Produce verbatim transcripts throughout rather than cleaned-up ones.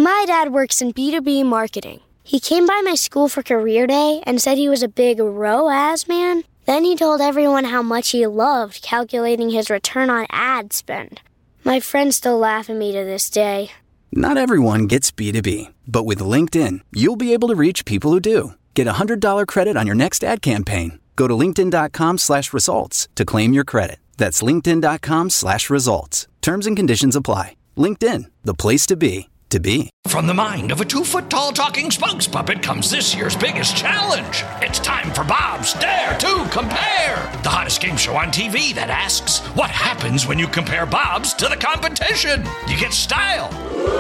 My dad works in B two B marketing. He came by my school for career day and said he was a big R O A S man. Then he told everyone how much he loved calculating his return on ad spend. My friends still laugh at me to this day. Not everyone gets B two B, but with LinkedIn, you'll be able to reach people who do. Get a one hundred dollars credit on your next ad campaign. Go to linkedin.com slash results to claim your credit. That's linkedin.com slash results. Terms and conditions apply. LinkedIn, the place to be, to be. From the mind of a two-foot-tall talking spokes puppet comes this year's biggest challenge. It's time for Bob's Dare to Compare, the hottest game show on T V that asks, what happens when you compare Bob's to the competition? You get style.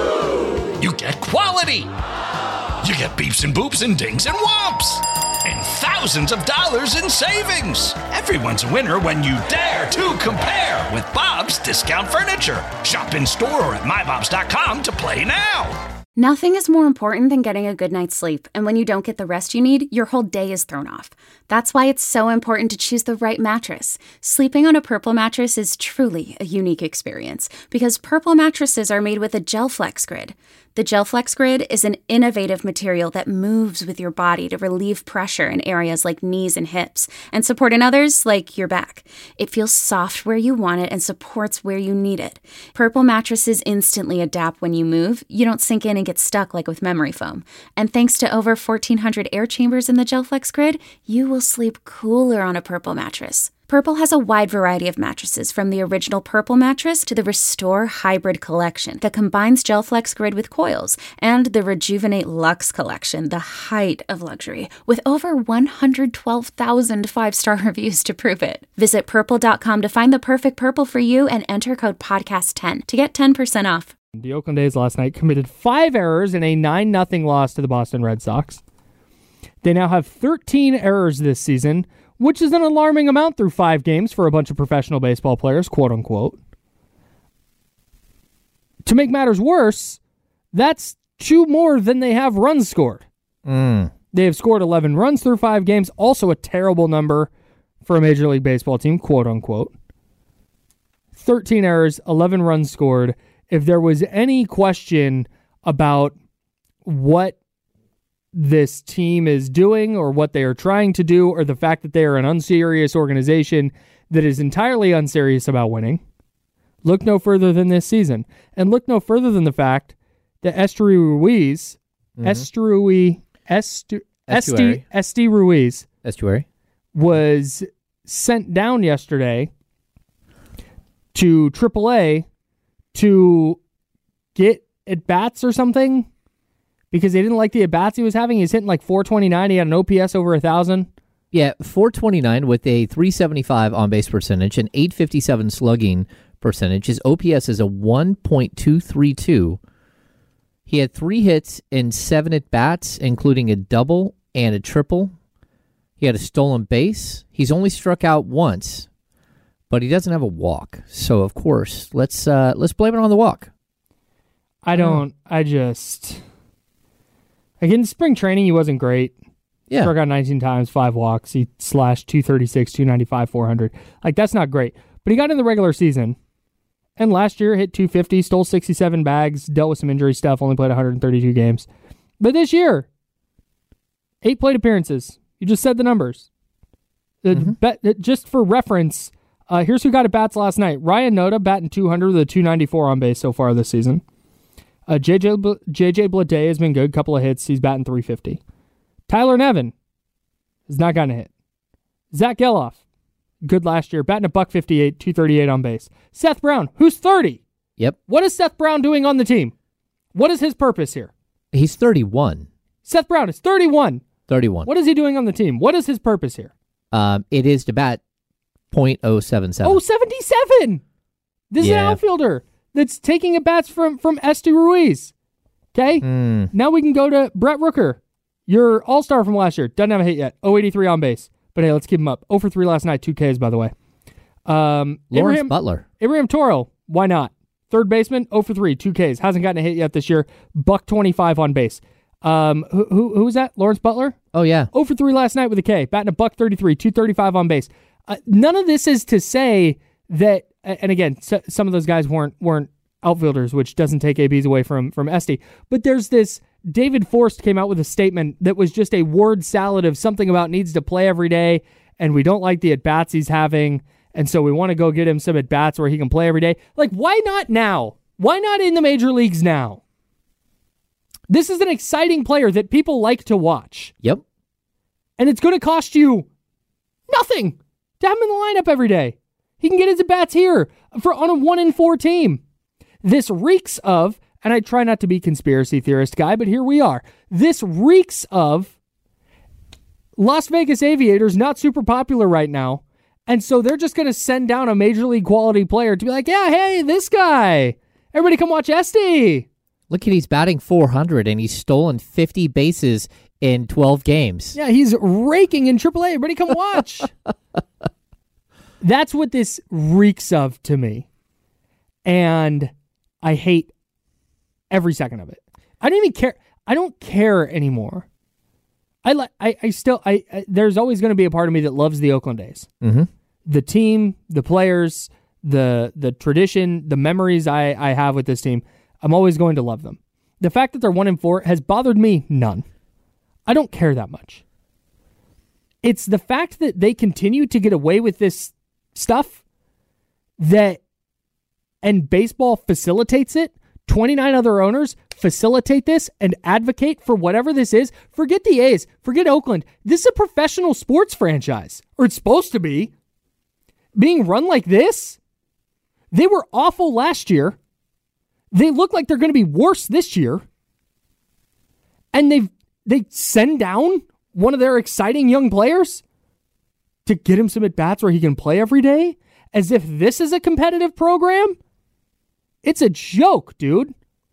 You get quality. You get beeps and boops and dings and whomps. And thousands of dollars in savings. Everyone's a winner when you dare to compare with Bob's Discount Furniture. Shop in store or at my bobs dot com to play now. Nothing is more important than getting a good night's sleep, and when you don't get the rest you need, your whole day is thrown off. That's why it's so important to choose the right mattress. Sleeping on a Purple mattress is truly a unique experience, because Purple mattresses are made with a GelFlex Grid. The GelFlex Grid is an innovative material that moves with your body to relieve pressure in areas like knees and hips, and support in others like your back. It feels soft where you want it and supports where you need it. Purple mattresses instantly adapt when you move. You don't sink in and get stuck like with memory foam. And thanks to over fourteen hundred air chambers in the GelFlex Grid, you will sleep cooler on a Purple mattress. Purple has a wide variety of mattresses, from the original Purple mattress to the Restore Hybrid collection that combines GelFlex Grid with coils, and the Rejuvenate Luxe collection, the height of luxury, with over one hundred twelve thousand five-star reviews to prove it. Visit purple dot com to find the perfect Purple for you and enter code podcast ten to get ten percent off. The Oakland A's last night committed five errors in a nine nothing loss to the Boston Red Sox. They now have thirteen errors this season, which is an alarming amount through five games for a bunch of professional baseball players, quote unquote. To make matters worse, that's two more than they have runs scored. Mm. They have scored eleven runs through five games, also a terrible number for a Major League Baseball team, quote unquote. thirteen errors, eleven runs scored. If there was any question about what this team is doing or what they are trying to do, or the fact that they are an unserious organization that is entirely unserious about winning, look no further than this season. And look no further than the fact that Esteury Ruiz, mm-hmm. Esteury, Estu, Esti, Esti Ruiz Estuary. was sent down yesterday to triple A to get at-bats or something, because they didn't like the at-bats he was having. He was hitting like four twenty-nine. He had an O P S over one thousand. Yeah, four twenty-nine with a three seventy-five on-base percentage and eight fifty-seven slugging percentage. His O P S is a one point two three two. He had three hits and seven at-bats, including a double and a triple. He had a stolen base. He's only struck out once, but he doesn't have a walk. So, of course, let's uh, let's blame it on the walk. I don't. I just... Like in spring training, he wasn't great. Yeah. Struck out nineteen times, five walks. He slashed two thirty-six, two ninety-five, four hundred. Like, that's not great. But he got in the regular season. And last year, hit two fifty, stole sixty-seven bags, dealt with some injury stuff, only played one hundred thirty-two games. But this year, eight plate appearances. You just said the numbers. Mm-hmm. Bet, just for reference, uh, here's who got at bats last night. Ryan Noda batting two hundred with a two ninety-four on base so far this season. Uh, J J B- J J Bleday has been good. Couple of hits. He's batting three fifty. Tyler Nevin has not gotten a hit. Zach Geloff, good last year. Batting a buck fifty-eight, two thirty-eight on base. Seth Brown, who's thirty. Yep. What is Seth Brown doing on the team? What is his purpose here? He's thirty-one. Seth Brown is thirty-one. thirty-one. What is he doing on the team? What is his purpose here? Um, it is to bat point oh seven seven. oh seventy-seven. This yeah. is an outfielder that's taking at bats from, from Esteury Ruiz. Okay? Mm. Now we can go to Brett Rooker, your all-star from last year. Doesn't have a hit yet. oh eighty-three on base. But hey, let's keep him up. oh for three last night, two Ks, by the way. Um, Lawrence Abraham, Butler. Abraham Toro, why not? Third baseman, oh for three, two Ks. Hasn't gotten a hit yet this year. buck twenty-five on base. Um, who, who who was that? Lawrence Butler? Oh, yeah. oh for three last night with a K. Batting a buck thirty-three, two thirty-five on base. Uh, none of this is to say that, and again, so, some of those guys weren't weren't outfielders, which doesn't take A Bs away from, from Esty. But there's this, David Forst came out with a statement that was just a word salad of something about needs to play every day, and we don't like the at-bats he's having, and so we want to go get him some at-bats where he can play every day. Like, why not now? Why not in the major leagues now? This is an exciting player that people like to watch. Yep. And it's going to cost you nothing to have him in the lineup every day. He can get his at-bats here for on a one in four team. This reeks of, and I try not to be conspiracy theorist guy, but here we are. This reeks of Las Vegas Aviators, not super popular right now. And so they're just going to send down a major league quality player to be like, yeah, hey, this guy. Everybody come watch Esty. Look at he's batting four hundred and he's stolen fifty bases in twelve games. Yeah, he's raking in triple A. Everybody come watch. That's what this reeks of to me. And I hate every second of it. I don't even care. I don't care anymore. I like. I, I still. I, I there's always going to be a part of me that loves the Oakland A's. Mm-hmm. The team, the players, the the tradition, the memories I, I have with this team. I'm always going to love them. The fact that they're one and four has bothered me none. I don't care that much. It's the fact that they continue to get away with this stuff that, and baseball facilitates it. twenty-nine other owners facilitate this and advocate for whatever this is. Forget the A's. Forget Oakland. This is a professional sports franchise, or it's supposed to be. Being run like this? They were awful last year. They look like they're going to be worse this year. And they they send down one of their exciting young players to get him some at-bats where he can play every day, as if this is a competitive program. It's a joke, dude.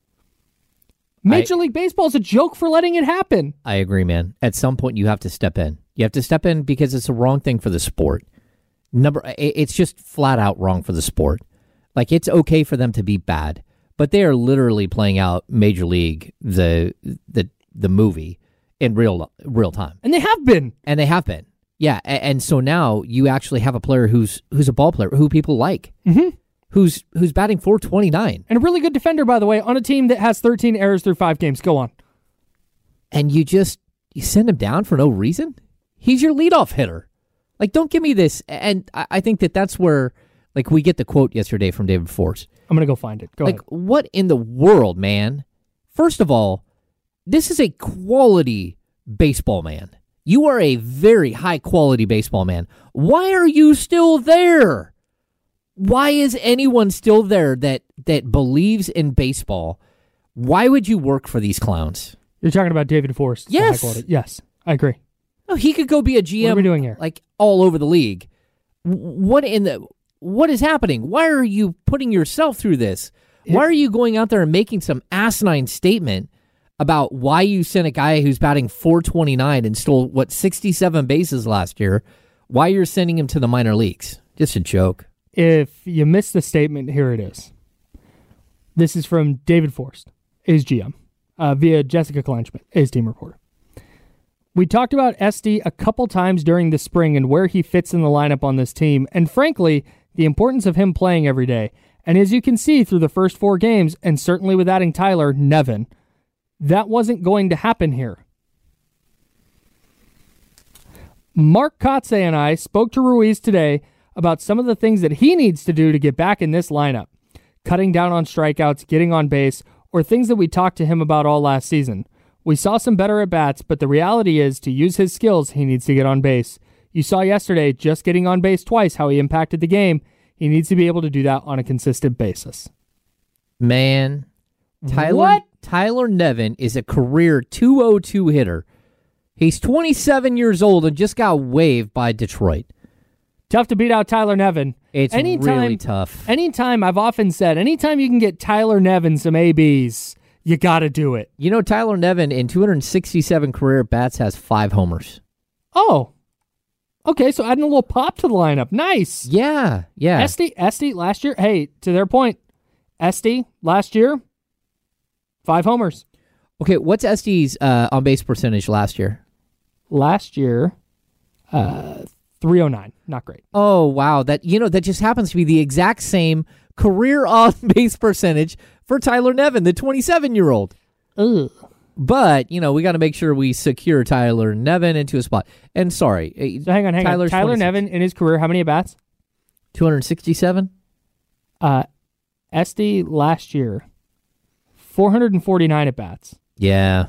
Major I, League Baseball is a joke for letting it happen. I agree, man. At some point, you have to step in. You have to step in because it's the wrong thing for the sport. Number, it's just flat out wrong for the sport. Like, it's okay for them to be bad, but they are literally playing out Major League, the the the movie, in real real time. And they have been. And they have been. Yeah, and, and so now you actually have a player who's who's a ball player, who people like, mm-hmm. who's who's batting four twenty-nine. And a really good defender, by the way, on a team that has thirteen errors through five games. Go on. And you just, you send him down for no reason? He's your leadoff hitter. Like, don't give me this. And I, I think that that's where, like, we get the quote yesterday from David Forst. I'm going to go find it. Go like, ahead. What in the world, man? First of all, this is a quality baseball man. You are a very high-quality baseball man. Why are you still there? Why is anyone still there that, that believes in baseball? Why would you work for these clowns? You're talking about David Forst. Yes. Yes, I agree. Oh, he could go be a G M. What are we doing here? Like, all over the league. What in the... What is happening? Why are you putting yourself through this? Why are you going out there and making some asinine statement about why you sent a guy who's batting four twenty-nine and stole, what, sixty-seven bases last year, why you're sending him to the minor leagues? Just a joke. If you missed the statement, here it is. This is from David Forst, A's G M, uh, via Jessica Kleinschmidt, A's team reporter. We talked about Esty a couple times during the spring and where he fits in the lineup on this team, and frankly, the importance of him playing every day. And as you can see through the first four games, and certainly with adding Tyler Nevin, that wasn't going to happen here. Mark Kotze and I spoke to Ruiz today about some of the things that he needs to do to get back in this lineup. Cutting down on strikeouts, getting on base, or things that we talked to him about all last season. We saw some better at-bats, but the reality is, to use his skills, he needs to get on base. You saw yesterday, just getting on base twice, how he impacted the game. He needs to be able to do that on a consistent basis. Man, Tyler, what? Tyler Nevin is a career two oh two hitter. He's twenty-seven years old and just got waived by Detroit. Tough to beat out Tyler Nevin. It's anytime, really tough. Anytime, I've often said, anytime you can get Tyler Nevin some A Bs, you got to do it. You know, Tyler Nevin, in two hundred sixty-seven career bats, has five homers. Oh, okay, so adding a little pop to the lineup. Nice. Yeah, yeah. Esty, Esty last year, hey, to their point, Esty last year, five homers. Okay, what's Esty's uh, on-base percentage last year? Last year, uh, three oh nine. Not great. Oh, wow. That, you know, that just happens to be the exact same career on-base percentage for Tyler Nevin, the twenty-seven-year-old. Ugh. But, you know, we got to make sure we secure Tyler Nevin into a spot. And sorry. So hang on, hang Tyler's on. Tyler twenty-six. Nevin, in his career, how many at-bats? two hundred sixty-seven? Uh, Esty last year, four hundred forty-nine at-bats. Yeah.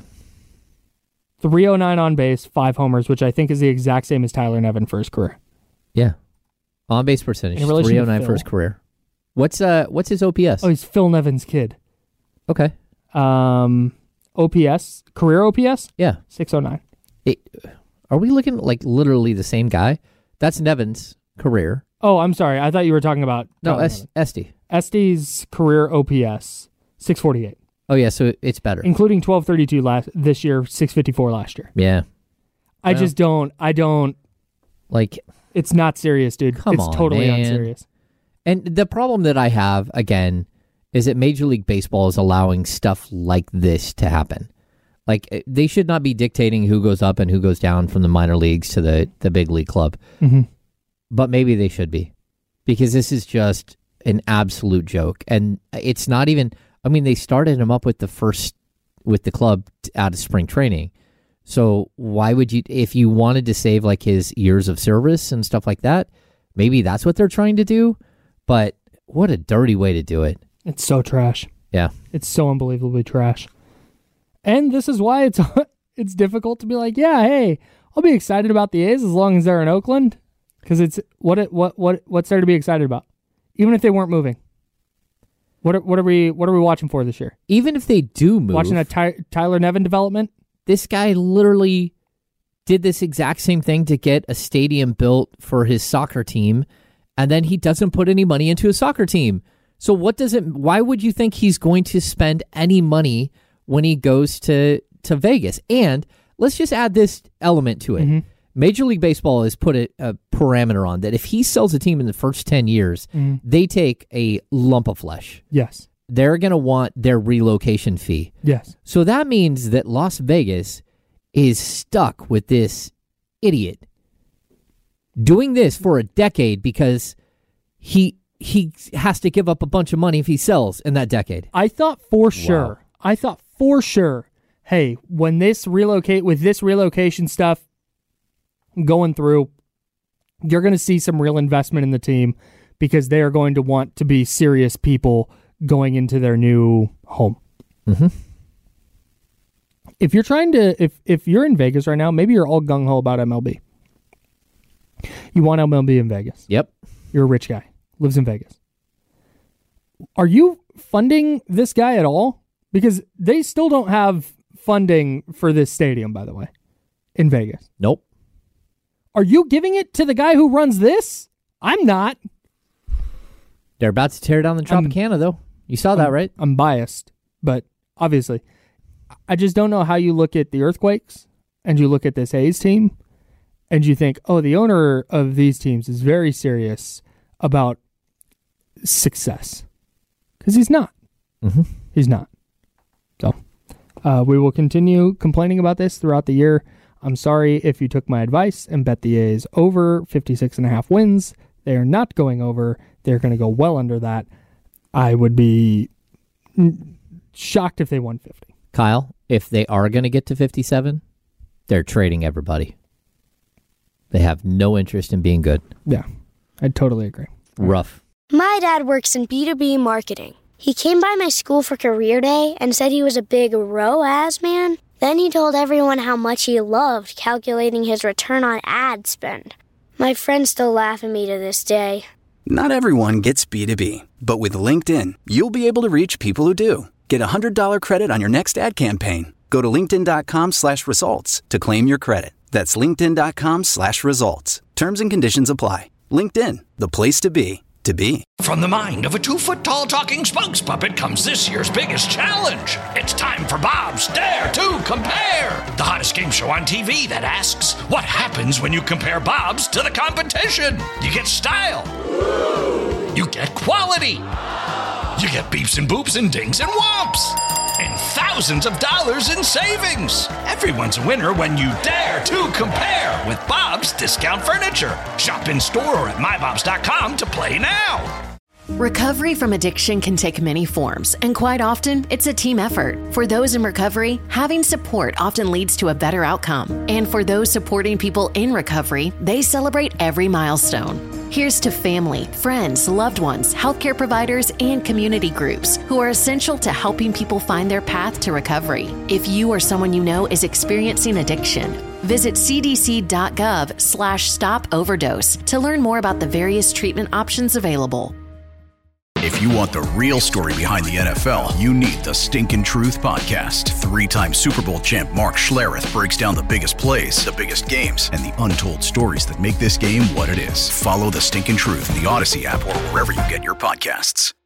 three oh nine on base, five homers, which I think is the exact same as Tyler Nevin for his career. Yeah. On-base percentage, In relation to three oh nine for his Phil. career. What's uh what's his O P S? Oh, he's Phil Nevin's kid. Okay. Um, O P S, career O P S, Yeah. six oh nine. It, are we looking like literally the same guy? That's Nevin's career. Oh, I'm sorry. I thought you were talking about No, Tyler es- Nevin. Esty. Esty's career O P S, six forty-eight, Oh, yeah, so it's better. including twelve thirty-two last this year, six fifty-four last year. Yeah. I Well. just don't. I don't. Like, It's not serious, dude. Come it's on, totally man. unserious. and the problem that I have, again, is that Major League Baseball is allowing stuff like this to happen. Like, eh, they should not be dictating who goes up and who goes down from the minor leagues to the, the big league club. Mm-hmm. But maybe they should be. Because this is just an absolute joke. And it's not even, I mean, they started him up with the first, with the club t- out of spring training. So why would you, if you wanted to save like his years of service and stuff like that, maybe that's what they're trying to do. But what a dirty way to do it. It's so trash. Yeah. It's so unbelievably trash. And this is why it's it's difficult to be like, yeah, hey, I'll be excited about the A's as long as they're in Oakland, because it's what it, what what what's there to be excited about, even if they weren't moving. What are, what are we what are we watching for this year? Even if they do move, Watching a Ty, Tyler Nevin development? this guy literally did this exact same thing to get a stadium built for his soccer team, and then he doesn't put any money into his soccer team. So what does it, why would you think he's going to spend any money when he goes to, to Vegas? And let's just add this element to it. Mm-hmm. Major League Baseball has put a, a parameter on that if he sells a team in the first ten years, Mm-hmm. they take a lump of flesh. Yes. They're going to want their relocation fee. Yes. So that means that Las Vegas is stuck with this idiot doing this for a decade because he he has to give up a bunch of money if he sells in that decade. I thought for sure. I thought for sure. Hey, when this relocate with this relocation stuff going through, you're going to see some real investment in the team because they are going to want to be serious people going into their new home. Mm-hmm. If you're trying to, if if you're in Vegas right now, maybe you're all gung ho about M L B. You want M L B in Vegas. Yep. You're a rich guy, lives in Vegas. Are you funding this guy at all? Because they still don't have funding for this stadium, by the way, in Vegas. Nope. Are you giving it to the guy who runs this? I'm not. They're about to tear down the Tropicana, though. You saw that, right? I'm biased, but obviously, I just don't know how you look at the Earthquakes and you look at this A's team and you think, oh, the owner of these teams is very serious about success. Because he's not. Mm-hmm. He's not. So, uh, we will continue complaining about this throughout the year. I'm sorry if you took my advice and bet the A's over fifty-six and a half wins. They are not going over. They're going to go well under that. I would be shocked if they won fifty. Kyle, if they are going to get to fifty-seven, they're trading everybody. They have no interest in being good. Yeah, I totally agree. Rough. My dad works in B two B marketing. He came by my school for career day and said he was a big R O A S man. Then he told everyone how much he loved calculating his return on ad spend. My friends still laugh at me to this day. Not everyone gets B two B, but with LinkedIn, you'll be able to reach people who do. Get a one hundred dollars credit on your next ad campaign. Go to linkedin.com slash results to claim your credit. That's linkedin.com slash results. Terms and conditions apply. LinkedIn, the place to be, to be. From the mind of a two-foot-tall talking spokes puppet comes this year's biggest challenge. It's time for Bob's Dare to Compare, the hottest game show on T V that asks, what happens when you compare Bob's to the competition? You get style. You get quality. You get beeps and boops and dings and whomps. And thousands of dollars in savings. Everyone's a winner when you dare to compare with Bob's Discount Furniture. Shop in store or at my bobs dot com to play now. Recovery from addiction can take many forms, and quite often, it's a team effort. For those in recovery, having support often leads to a better outcome. And for those supporting people in recovery, they celebrate every milestone. Here's to family, friends, loved ones, healthcare providers, and community groups who are essential to helping people find their path to recovery. If you or someone you know is experiencing addiction, visit cdc.gov slash stop overdose to learn more about the various treatment options available. If you want the real story behind the N F L, you need the Stinkin' Truth Podcast. Three-time Super Bowl champ Mark Schlereth breaks down the biggest plays, the biggest games, and the untold stories that make this game what it is. Follow the Stinkin' Truth in the Odyssey app or wherever you get your podcasts.